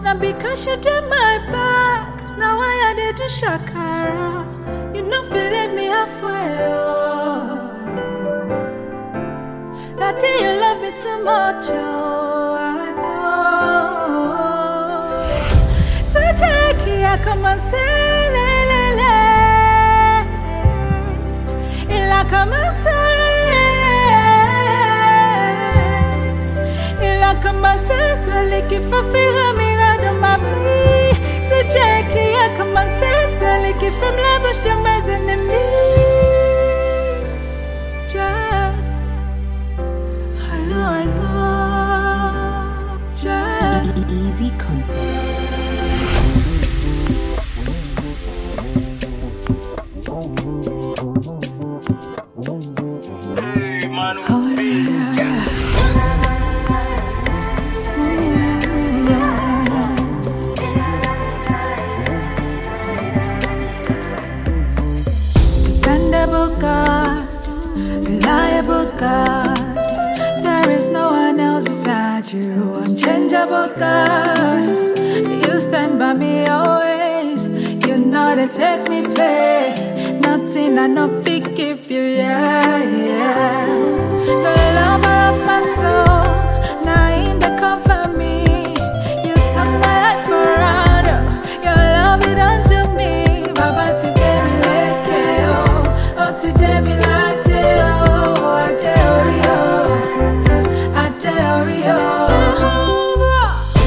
because you did my back. Now I did do shakara. You know feel leave me halfway. Oh. That day you love me too much. Oh, I know. So Jackie, I come and say le le le. Ila come and say le le. Ila come and say celui qui fait fuir amiga de ma vie. C'est Jackie, I come and say celui qui ferme la bouche de mes ennemis. Jack, hello, hello, Jack. Easy Concepts. Oh yeah. Dependable God, reliable God, there is no one else beside you. Unchangeable God, you stand by me always. You know to take me play. Nothing I know fit give you, yeah, yeah. The lover of my soul, now in the cover me. You turn my life around, oh. Your love it unto me. Baba to get me like oh, to get me like oh, Adeorio, Jehovah.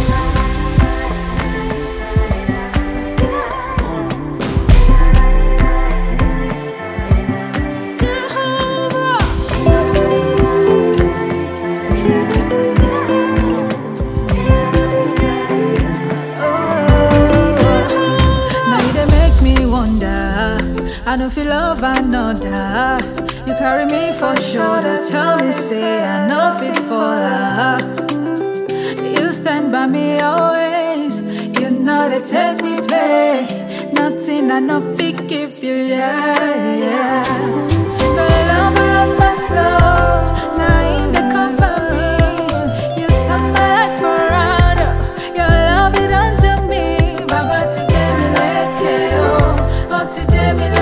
I don't feel love another. You carry me for shoulder. Tell me, say I know fit for her. You stand by me always. You know they take me play. Nothing I know fit give you, yeah, yeah. The lover of my soul, now in the cover me. You turn my life around. Your love it unto me. Baba to get me like oh, to get me like.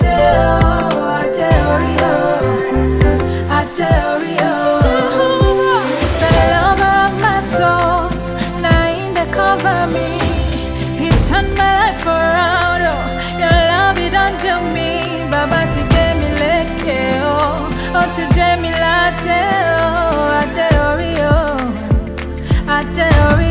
To Jamie Latte, Adeorio, Adeorio.